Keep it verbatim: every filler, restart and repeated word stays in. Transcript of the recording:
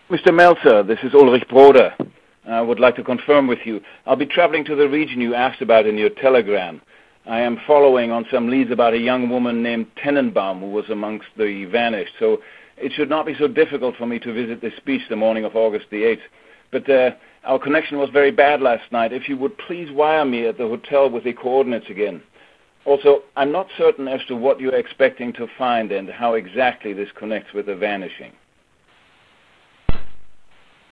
Mister Meltzer, this is Ulrich Broder. I would like to confirm with you. I'll be traveling to the region you asked about in your telegram. I am following on some leads about a young woman named Tenenbaum who was amongst the vanished, so it should not be so difficult for me to visit this beach the morning of August the eighth. But uh, our connection was very bad last night. If you would please wire me at the hotel with the coordinates again. Also, I'm not certain as to what you're expecting to find and how exactly this connects with the vanishing.